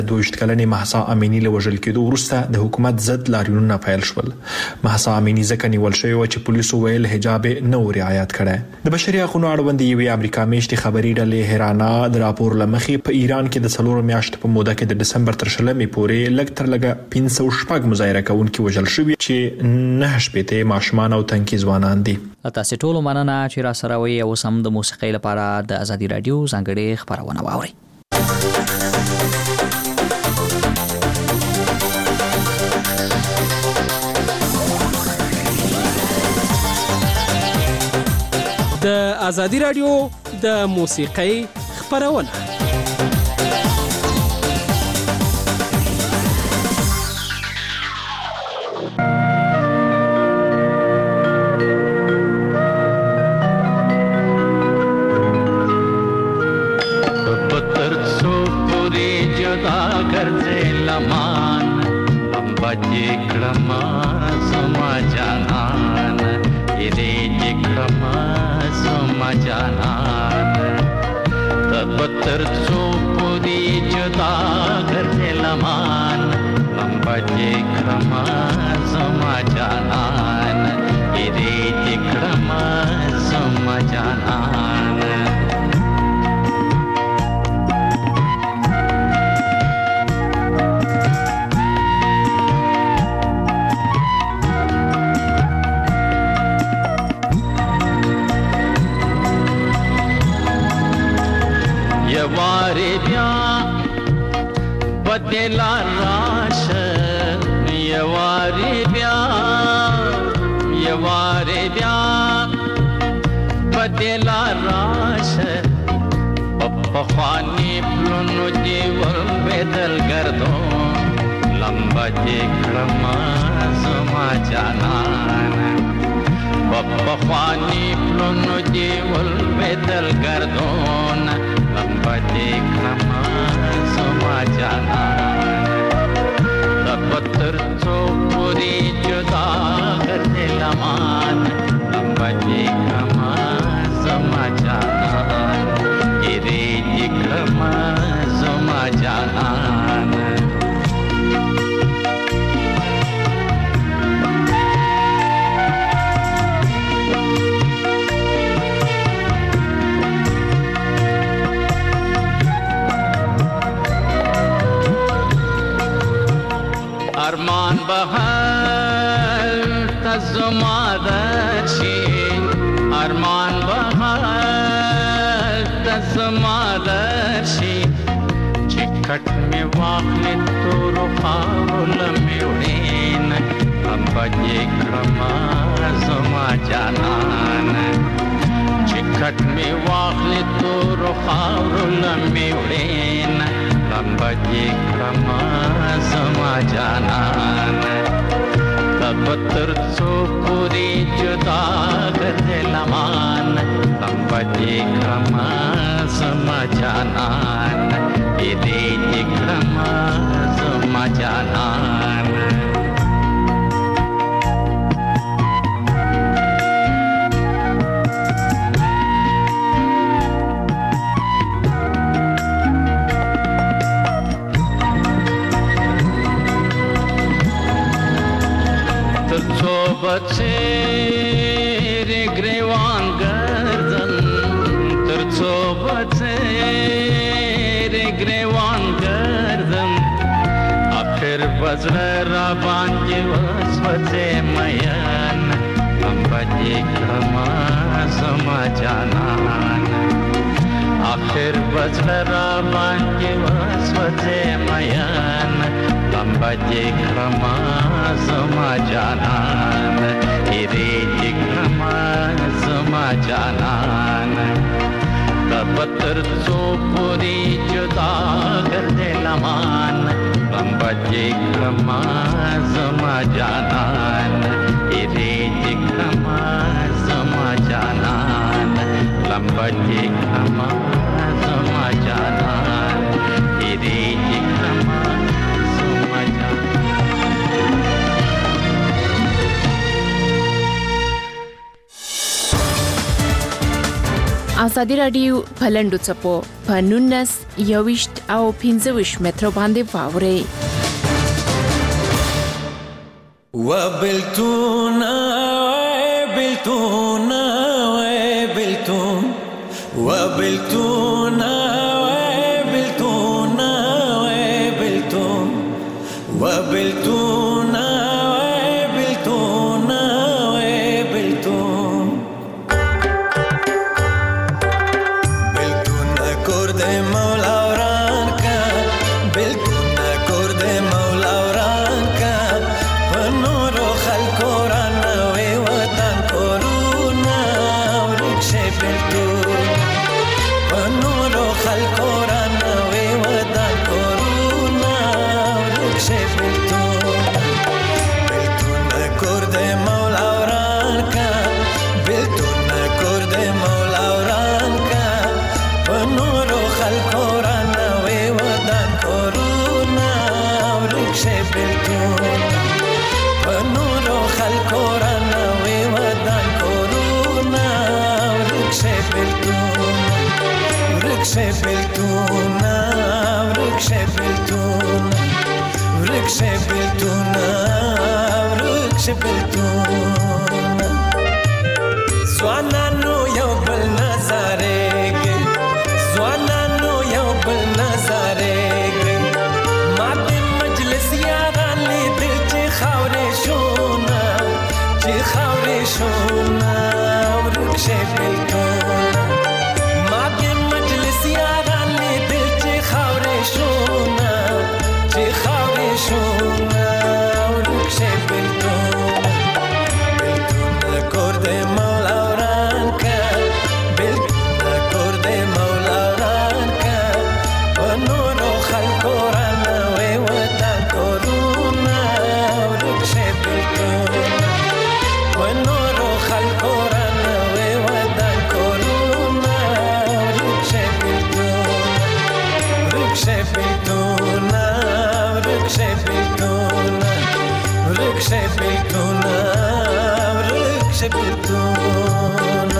22 کلنې مهسا امینی له وژل کېدو وروسته د حکومت ضد لاریونونه پیل شول. مهسا امینی ځکه نیول شوې و چې پولیسو ویل حجاب نه و رعایت کړی. د بشري حقوقو اړوند یوې امریکا میشتې خبري ډلې هرانا د راپور له مخې په ایران کې د 4 میاشتو په موده کې د دسمبر تر 20 پورې لږ تر لږه 506 مظاهره کوونکي وژل شوي چې 9 ماشومان او تنکي ځوانان دي. تاسو ټول مننه چې را سره وي او سم د موسیقۍ لپاره د ازادي رادیو ځانګړي خبرونه واوري. د ازادي رادیو د موسیقۍ خبرونه. پتر څو پوری جدا ګرځي لمان امباجي کړما سما جانان دې کړما سما جانان پتر څو پوری جدا ګرځي لمان امباجي کړما سما جانان دې کړما سما جانان. یواری بیا بدلا راش یواری بیا بدلا راش پخوانی پلونو جیور بدل گردو لمبا جکرما سما جانان پخوانی پلونو جیور بدل گردون لمبا جکرما سما جانان پتر څو پوری جدا کرتے لمان لمبا جکرما سما جانان ایرے جکرما سما جانان. ارمان بهر تزما درشي ارمان بهر تزما درشي چکټ می واخلې تور خاول می وړین امباجي کرما زما جانان چکټ می واخلې تور خاول می وړین امباجي کرما زما جانان پتر څو پوری جدا ګرځي لمان امباجي کرما زما جانان دې کرما زما جانان. بچه گریوان گردن ترڅو بچه گریوان گردن اخر بزر را باندې وسوځه میان امباجي کرما سما جانان اخر بزر را باندې وسوځه میان امباجي کرما سما جانان ایرے کرما سما جانان پتر څو پوری جدا ګرځي لمان امباجي کرما سما جانان ایرے کرما سما جانان امباجي کرما سما جانان ایرے کرما سما جانان. ازادي رادیو پلندو چپو په 19 21 او 25 متر باندې واوري وبلتونا بلتونا وبلتون وبلتونا وبلتونا وبلتون وبلتونا وبلتونا وبلتون بلتون اکورد مولا ورانکا بلتون اکورد مولا ورانکا پنورو خلکو رانوی وطن کورونا ورکشه بلتون پنورو خلکو رانوی وطن کورونا ورکشه بلتون بلتون اکورد مولا ورانکا بلتون اکورد مولا ورانکا پنورو خلکو رانوی وطن کورونا ورکشه بلتون پنورو خلکو رانوی وطن کورونا ورکشه بلتون ورکشه بلتون ورکشه بلتون ورکشه بلتون ورکشه بلتون زوانانو یو بل نظرېږي زوانانو یو بل نظرېږي ما د مجلس یاران لیدل چې خاورې شونه چې خاورې شونه ورکشه بلتون ما د مجلس یاران لیدل چې خاورې شونه چې خاورې شونه ورکشه بلتون بلتون کور د مولا ورانکا بلتون کور د مولا ورانکا په نورو خلکو رانوی وطن کورونا ورکشه بلتون په نورو خلکو رانوی وطن کورونا ورکشه بلتون ورکشه بلتون ورکشه بلتون ورکشه بلتون ورکشه بلتون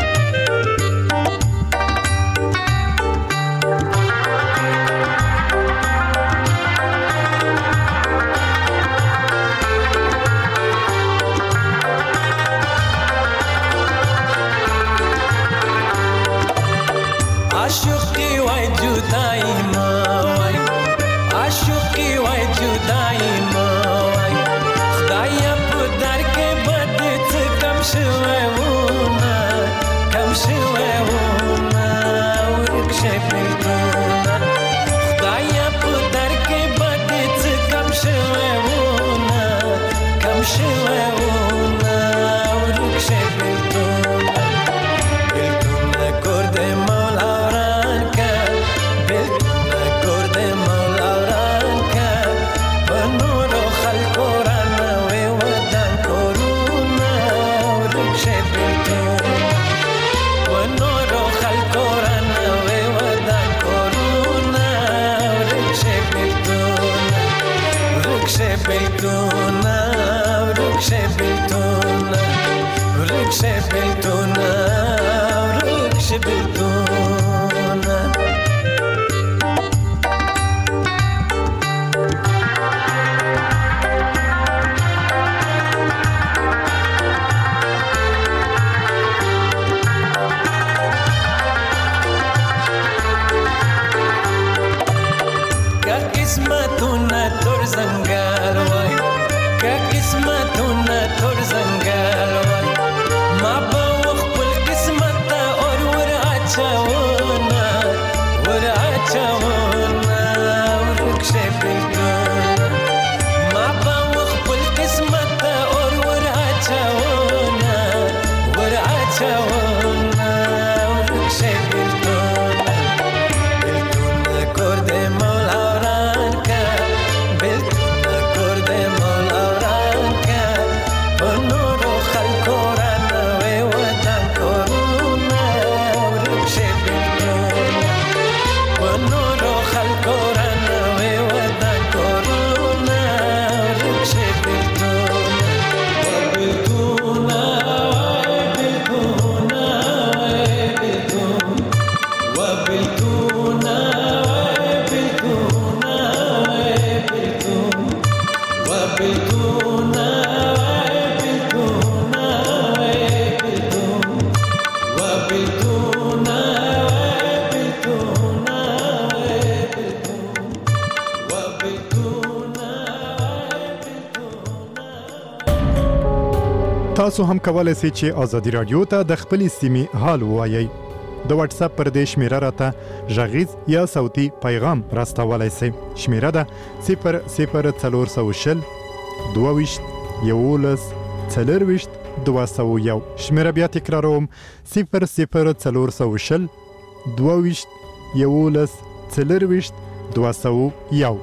عاشقی وای جدائی ما وای عاشقی وای جدائی ما وای خدایا په در کې بد څه کم شوی وونه کم شوی وونه ورکشه بلتون خدایا په در کې بد څه کم شوی وونه کم شوی وونه ورکشه بلتون بلتون کور د مولا ورانکا بلتون کور د مولا ورانکا په نورو خلکو رانوی وطن کورونا ورکشه بلتون په نورو خلکو رانوی وطن کورونا ورکشه بلتون ورکشه بلتون ورکشه بلتون ورکشه بلتون ورکشه بلتون که قسمتونه تر زنگل وای که قسمتونه تر زنگل وای ما به خپل قسمت ته اور ور اچونه ورکشه بلتون ما به خپل قسمت ته اور ور اچونه ورکشه بلتون بلتون کور د مولا ورانکا بلتون کور د تاسو هم کولای شئ چې ازادي رادیو ته د خپل سیمې حال ووایي. د واتس اپ پر دې شمیره راته غږیز یا صوتي پیغام راستولای شئ. شمیره ده 00420 22 11 40 201. شمیره بیا تکراروم 00420 22 11 40 201.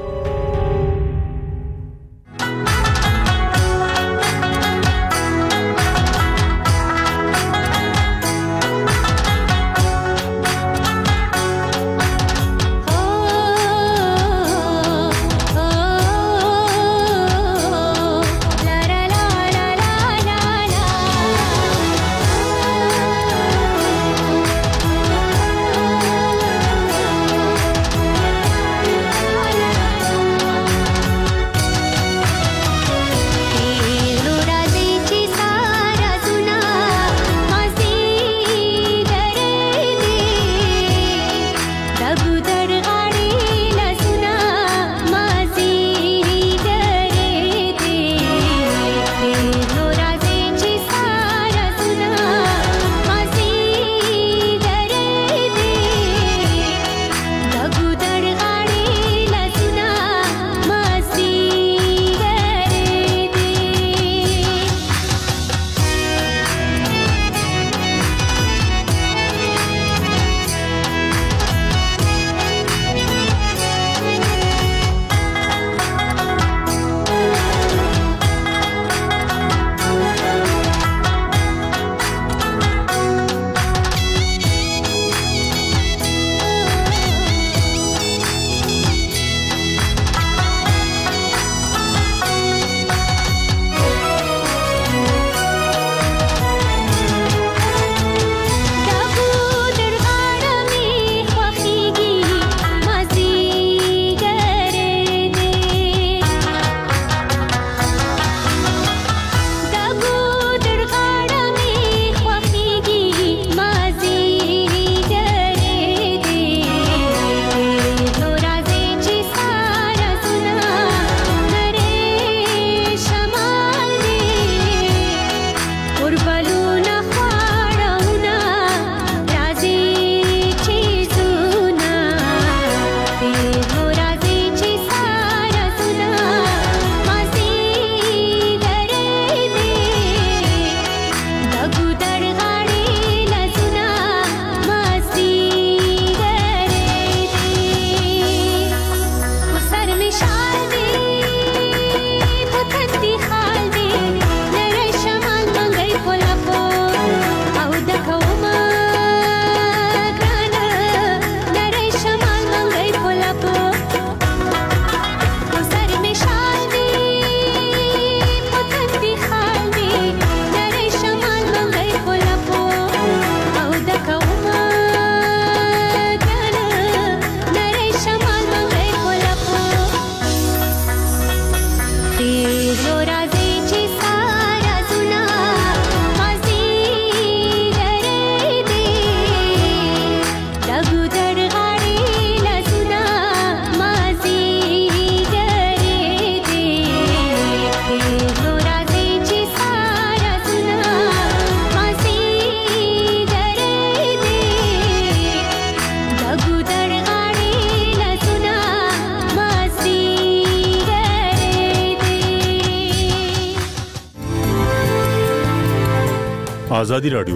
آزادی رادیو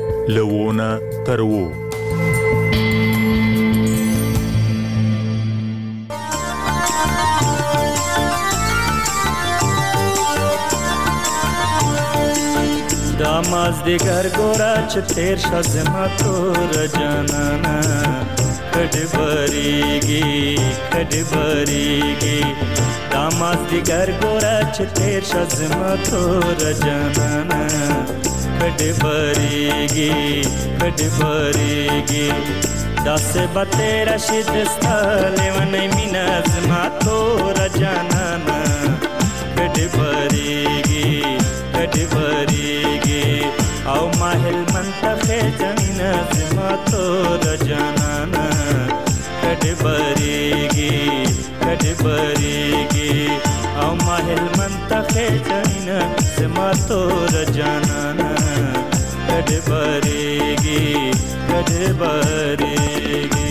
لوونه ترو داماز دیگر گورا چه تیر شازما تور جانانا کدبریگی داماز دیگر گورا چه تیر شازما تور جانانا کدبریگی داسه با تیرا شدستا لیونی میناز ما تور جانانا کدبریگی او ماهل منتخه زمین زما تور جانانا کدبریگی او ماهل منتخه زمین زما تور جانانا کډه بریږي کډه بریږي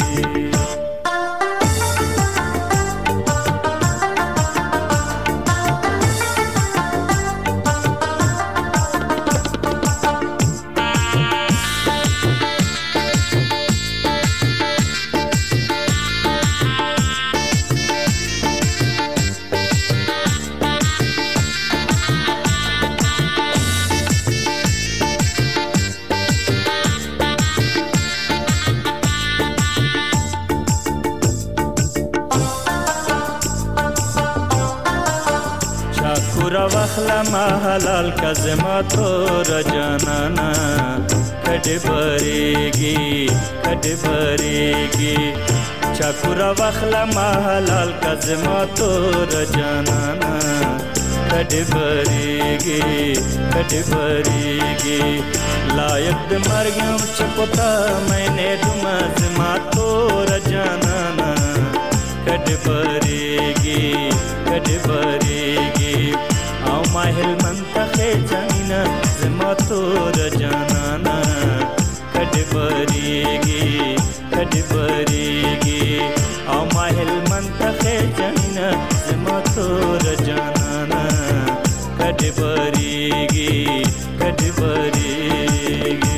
واخلا ما حلال کا زما تور جانانا کډه بریږي کډه بریږي چاکورا واخلا ما حلال کا زما تور جانانا کډه بریږي کډه بریږي لایق د مرګ چپتا مینه دم زما تور جانانا کډه بریږي کډه بریږي او ماهل منتخه جمینا زما تور جانانا کډه بریږي کډه بریږي او ماهل منتخه جمینا زما تور جانانا کډه بریږي کډه بریږي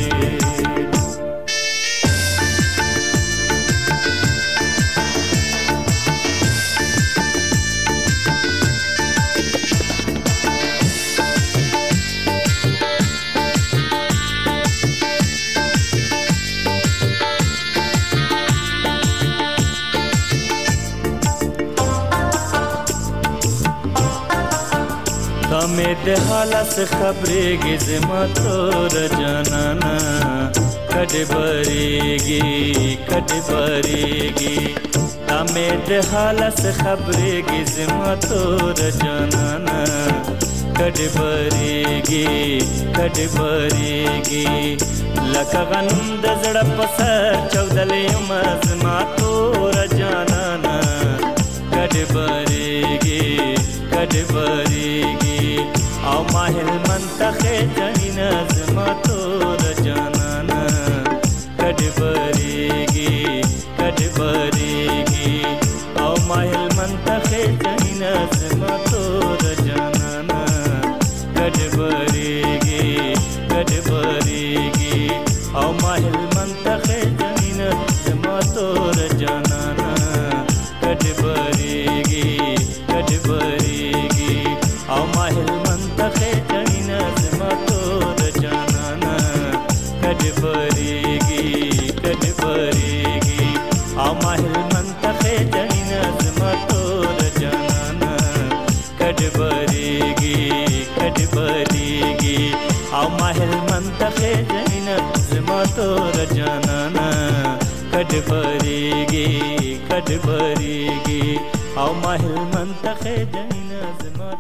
د حالت خبرېږي زما تور جانانا کډه بریږي کډه بریږي دا مې د حالت خبرېږي زما تور جانانا کډه بریږي کډه بریږي لکه غنم د زړه په سر چودلې یم زما تور جانانا کډه بریږي کډه بریږي او ماهل منتخه جنینا زما تور جانانا کډه بریږي کډه بریږي او ماهل منتخه جنینا زما تور جانانا کډه بریږي کډه بریږي او ماهل منتخه جنینا زما تور جانانا کډه بریږي کډه بریږي او ماهل منتخه جنینا زما تور جانانا کډه بریږي کډه بریږي او ماهل منتخه جنینا زما تور جانانا کډه بریږي کډه بریږي او ماهل منتخه جنینا زما تور جانانا کډه بریږي کډه بریږي او ماهل منتخه جنینا زما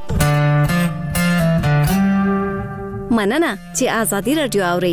مننه چې آزادي رادیو اوري.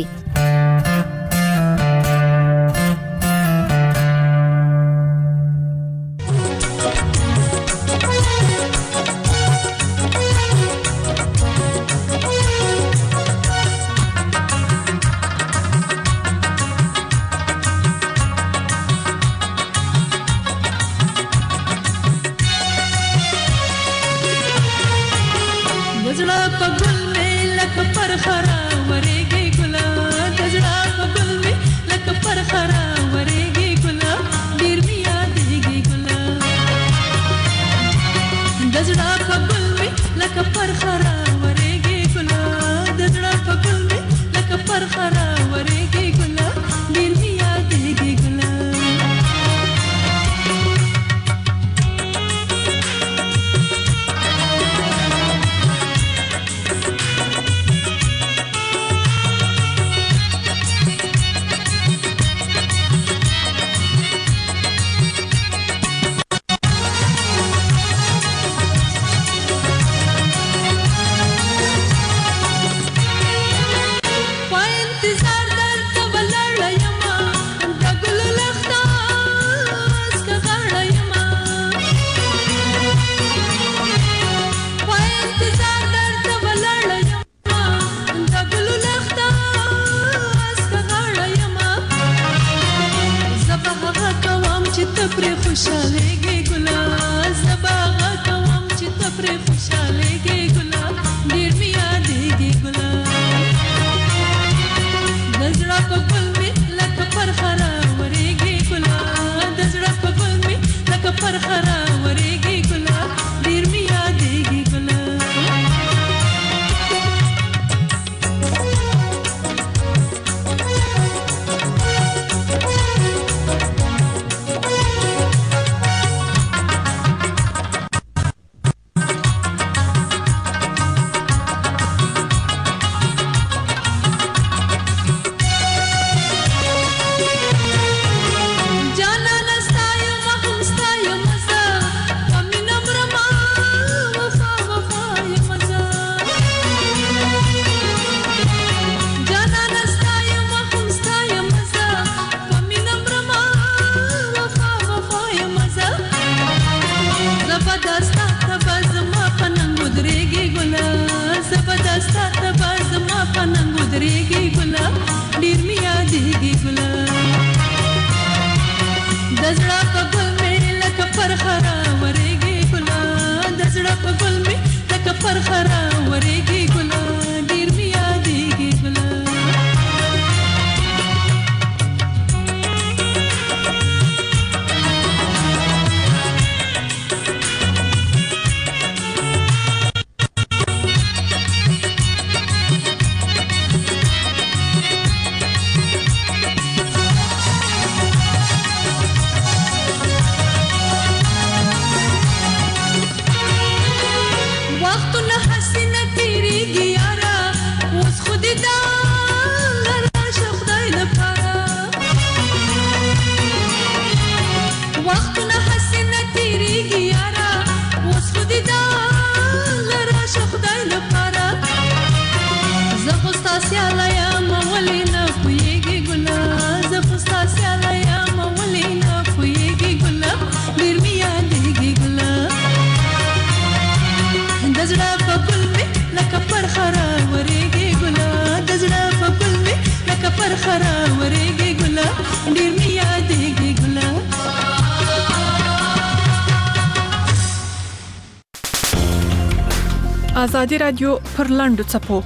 ازادي رادیو پر لاندو چپو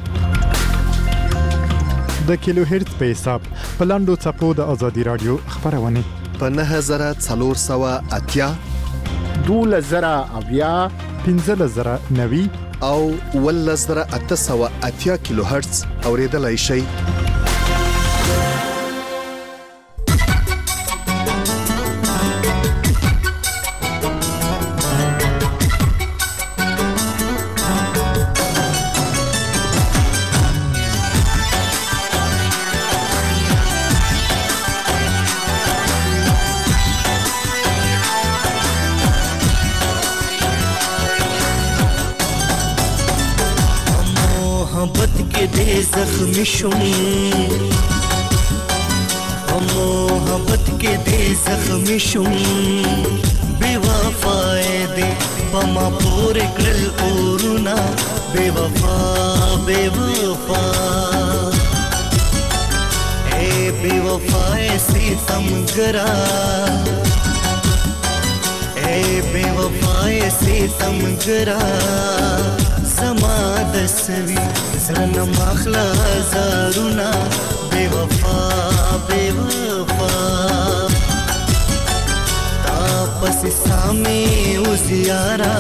د کیلو هرتز په حساب په لاندو چپو د ازادي رادیو خبرونه په 9480 12090 15090 او 11880 کیلو هرتز اوریدلای شئ. زخمی شم محبت کے دے زخمی شم بے وفائے دے پما پورے کرل اورونا بے وفا بے وفا اے بے وفا ایسی تمگرا اے بے وفا ایسی تمگرا زما دسوی زرن مخلا زارونا بے وفا بے وفا تا پس سامی اوزیارا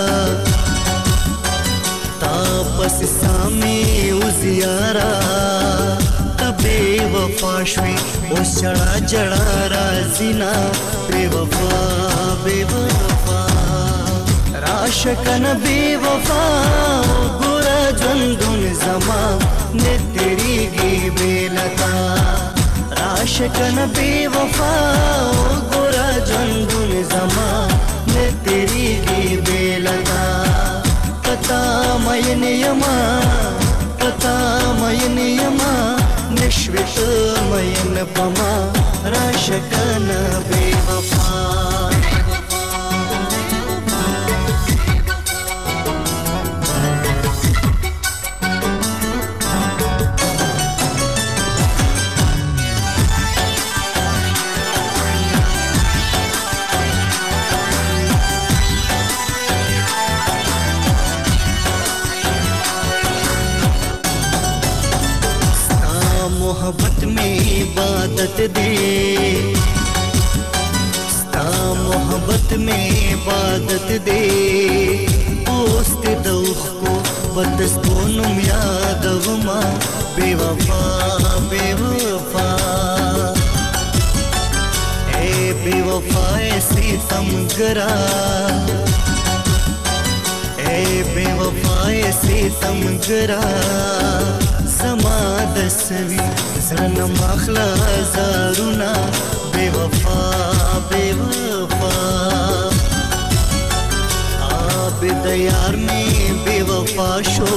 تا پس سامی اوزیارا تا بے وفا شوی اوس جڑا جڑا رازینا بے وفا بے وفا عاشقن بے وفا گورا جندن زما نے تیری گی بیلتا عاشقن بے وفا گورا جندن زما نے تیری گی بیلتا پتا مین یما پتا مین یما نشوت مین پما عاشقن بے وفا मोहब्बत में इबादत दे स्ता मोहब्बत में इबादत दे दोस्त दोख को बदस्तोनुम यादवमा बेवफा बेवफा ए बेवफा ऐसी तमगरा ए बेवफा ऐसी तमगरा زما دسوی زرن مخلا زارونا بے وفا بے وفا عابد یار میں بے وفا شو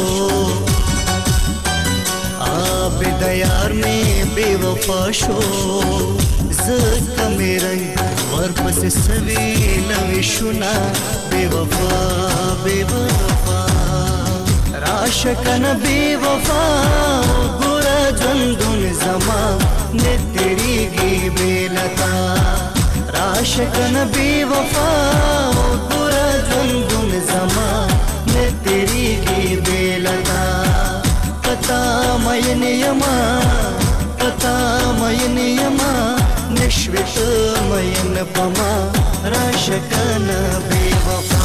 عابد یار میں بے وفا شو زکا میرنگ ورپس سوی نوی شنا بے وفا بے وفا عاشقن بے وفا گورا جندن زما نے تیری گی بیلتا عاشقن بے وفا گورا جندن زما نے تیری گی بیلتا پتا مین یما پتا مین یما نشوت مین پما عاشقن بے وفا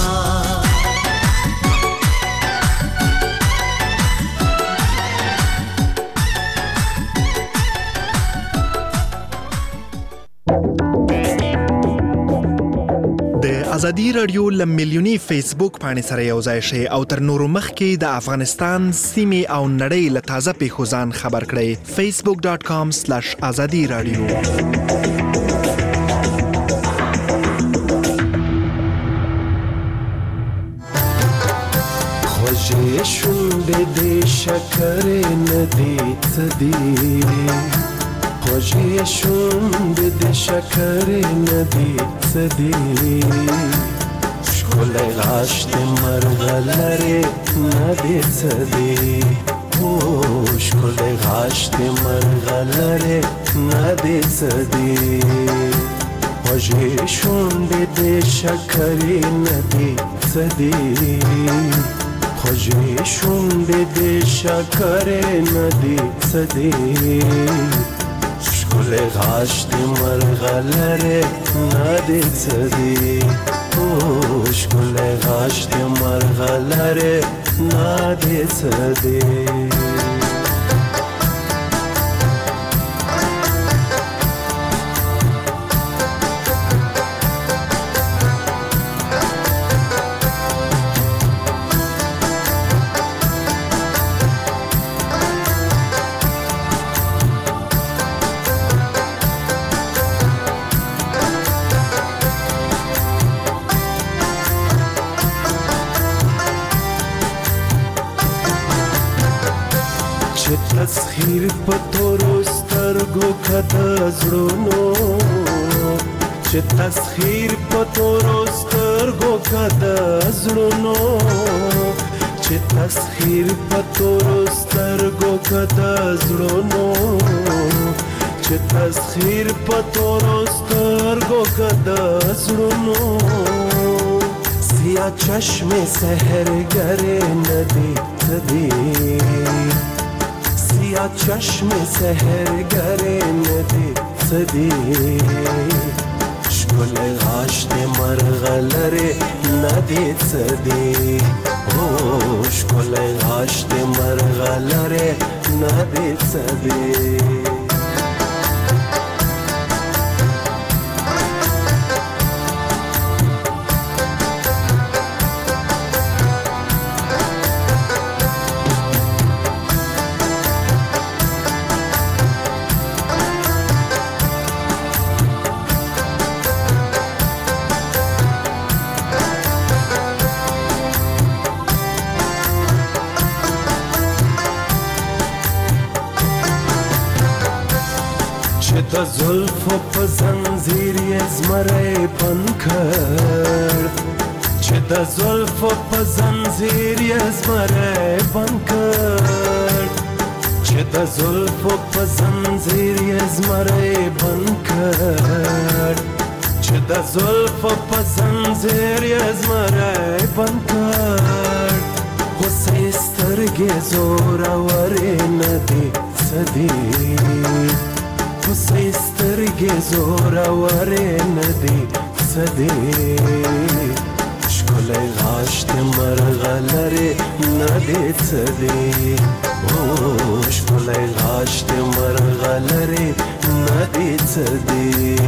ازادي رادیو لمیلیونی فیسبوک باندې سره یو ځای شي او تر نورو مخکې د افغانستان سیمې او نړۍ له تازه پیښو ځان خبر کړئ facebook.com/azadi radio خوږې شونډې دې شکر ندی څدی خوږې شونډې دې شکر ندی څدی ښکلی غاښ دې مرغلرې ندی څدی ښکلی غاښ دې مرغلرې ندی څدی خوږې شونډې دې شکر ندی څدی خوږې شونډې دې شکرې نه دي څه دي ښکلی غاښ دې مرغلرې نه دي څه دي ښکلی غاښ دې مرغلرې نه دي څه دي تسخیر په تورو سترګو که د زړونو چې تسخیر په تورو سترګو که د زړونو چې تسخیر په تورو سترګو که د زړونو چې تسخیر په تورو سترګو که د زړونو سیاه چشم سحرګرې نه دي څه دي یا چشم سحرګرې نه دي څه دي ښکلی غاښ دې مرغلرې نه دي څه دي ښکلی غاښ دې مرغلرې نه دي څه دي د زلفو په زنځیر یې زمری بند کړ چې د زلفو په زنځیر یې زمری بند کړ چې د زلفو په زنځیر یې زمری بند کړ چې د زلفو په زنځیر یې زمری بند کړ غصې سترګې زورورې نه دي څه دي غصې سترګې زورورې نه دي څه دي ښکلی غاښ دې مرغلرې نه دي څه دي ښکلی غاښ دې مرغلرې نه دي څه دي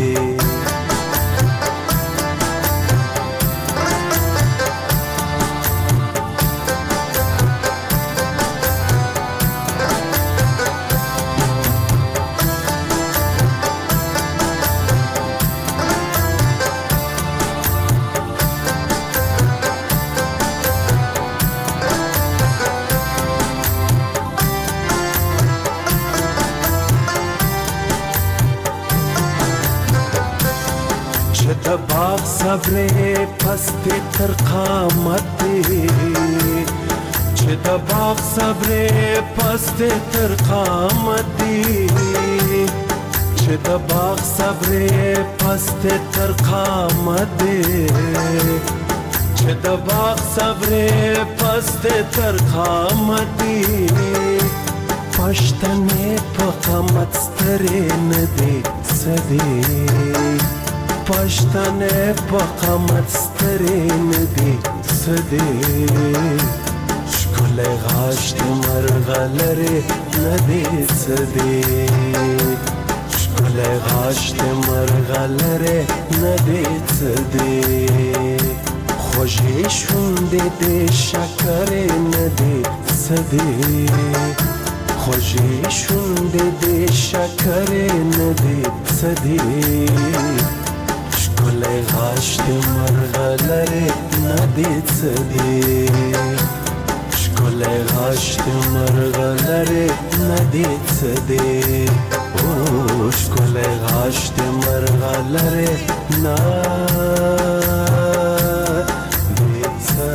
د باغ صبرې پستې تر قامت دی چې د باغ صبرې پستې تر قامت دی چې د باغ صبرې پستې تر قامت دی چې د باغ صبرې پستې تر قامت دی پښتنې په قامت سترې نه دي څه دي پښتنې په قامت سترې نه دي څه دي ښکلی غاښ دې مرغلرې نه دي څه دي ښکلی غاښ دې مرغلرې نه دي څه دي خوږې شونډې دې شکرې نه دي څه دي خوږې شونډې دې شکرې نه دي څه دي ښکلی غاښ دې مرغلرې نه دي څه دي ښکلی غاښ دې مرغلرې نه دي څه دي ښکلی غاښ دې مرغلرې نه دي څه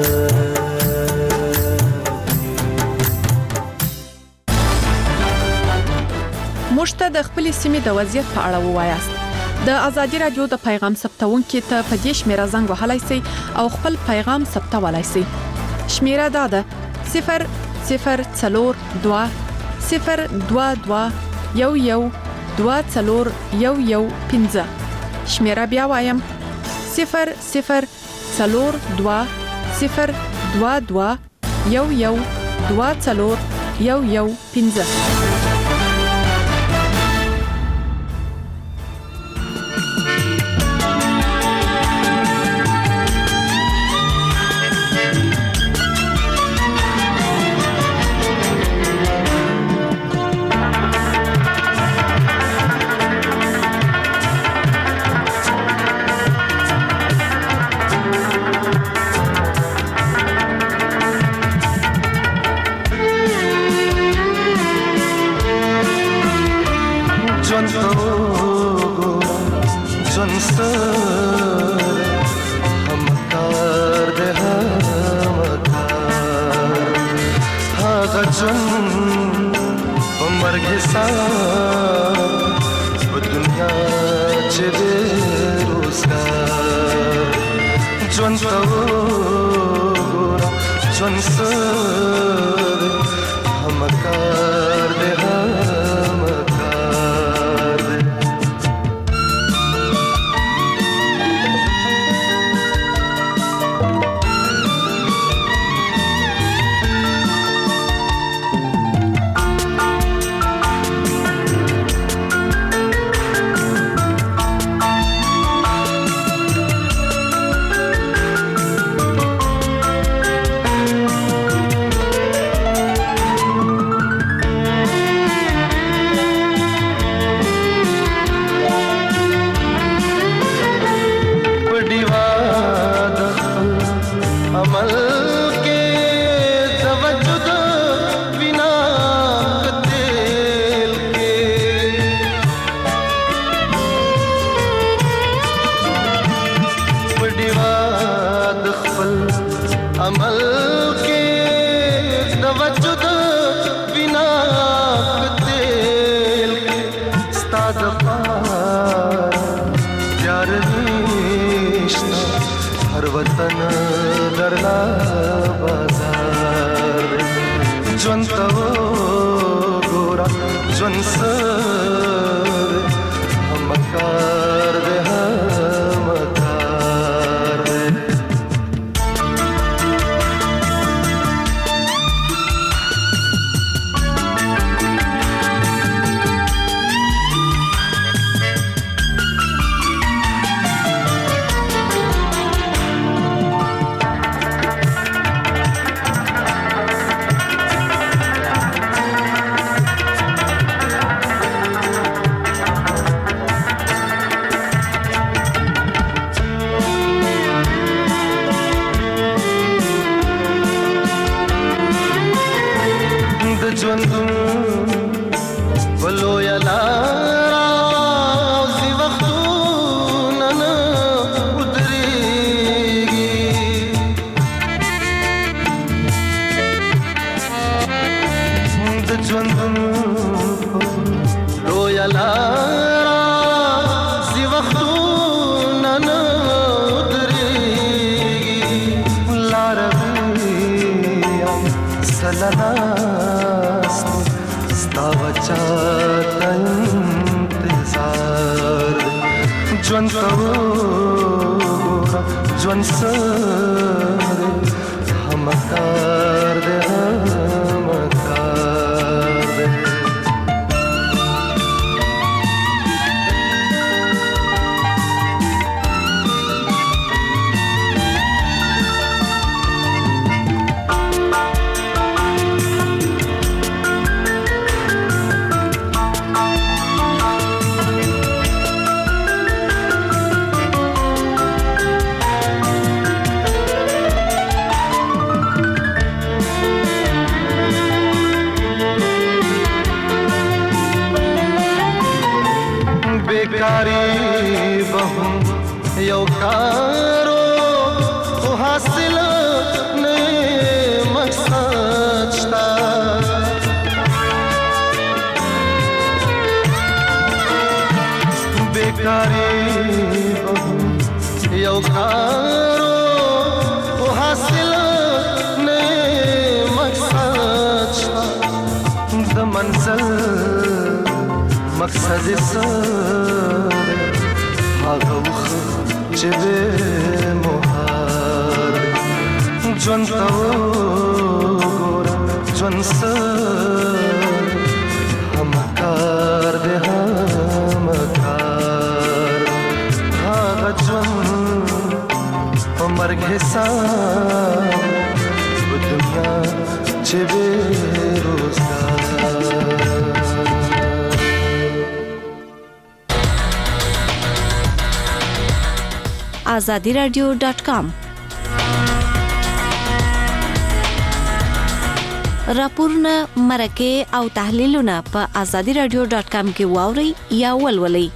موږ ته د خپلې سیمې د وضعیت په اړه ووایاست. د ازادي رادیو د پیغام ثبتونکو ته په دې شمیره زنګ وهلای شئ او خپل پیغام ثبتولای شئ. شمیره دا ده 002 022 11 2415. شمیره بیا وایم 002 022 11 2415. مقصد سر هغه وخت چې به مهار ژوند ته وګوره ژوند سر همکار دی همکار هغه ژوند په مرګ حساب په دنیا چې به روزګار azadiradio.com راپورونه مرکه او تحلیلونه په azadiradio.com کې واوري یا ولولئ.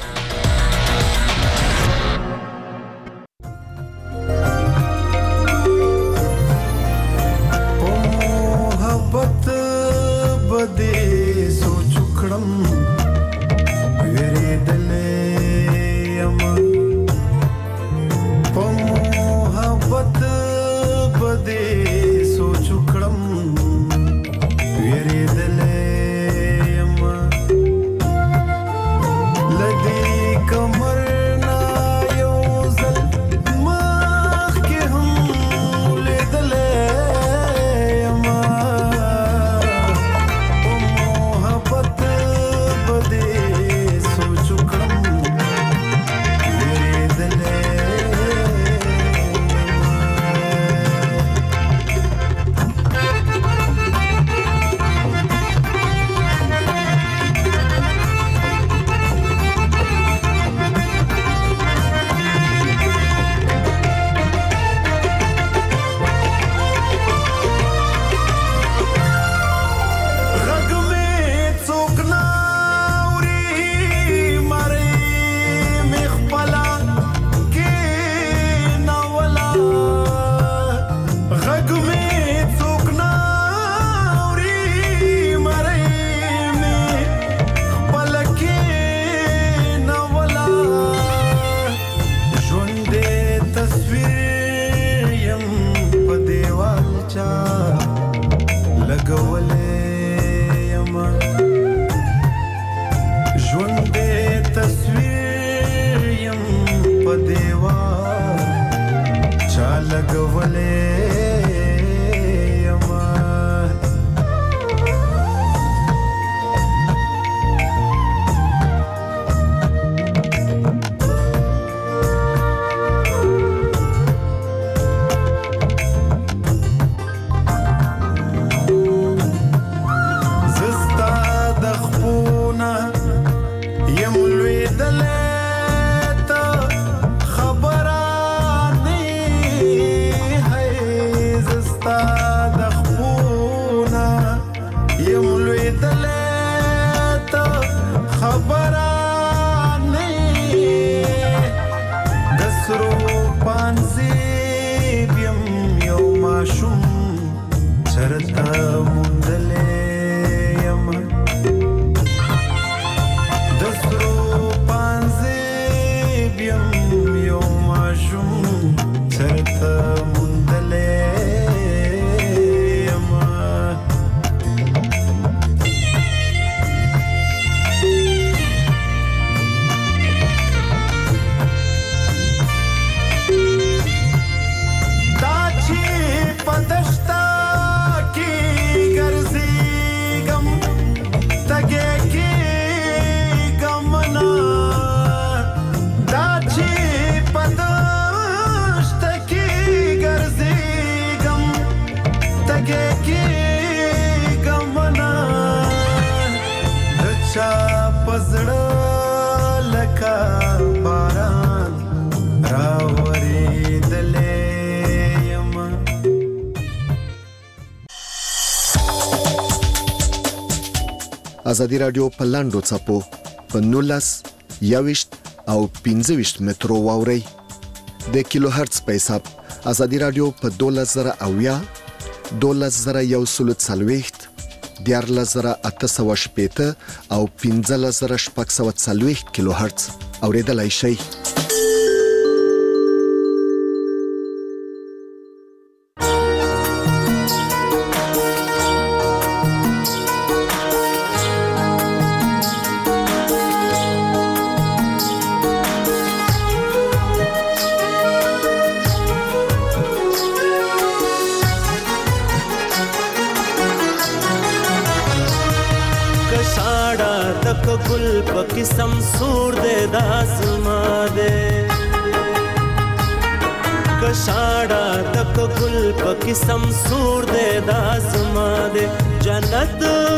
ازادي رادیو په لاندو چپو په 19 21 او 25 مترو واوري د کیلو هرتز په حساب ازادي رادیو په 12000 12140 14880 او 15640 کیلو هرتز اوریدلای شئ. ګل په قسم سور دې داسما دې کشاړه تک ګل په قسم سور دې داسما دې جنت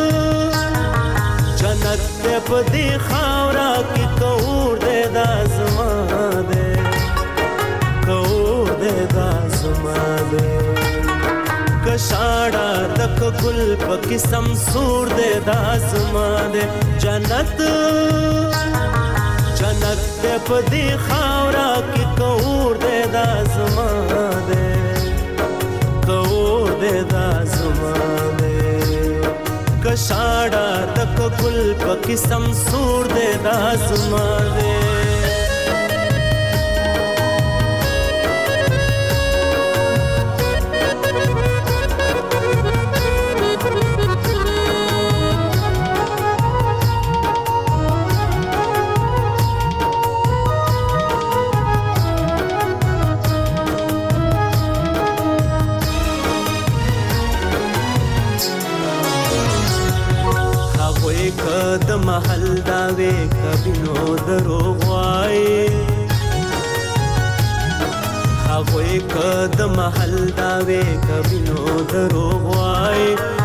دې په دې خاورا کې کور دې داسما دې کور دې داسما دې کشاړه تک ګل په قسم سور دې داسما دې جنت دې په دې خاورا کې کور دې داسما دې کور دې داسما دې کشاړه تک ګل په قسم سور دې داسما دې د محل داوي کبینو دروغ وای هغه د محل داوي کبینو دروغ وای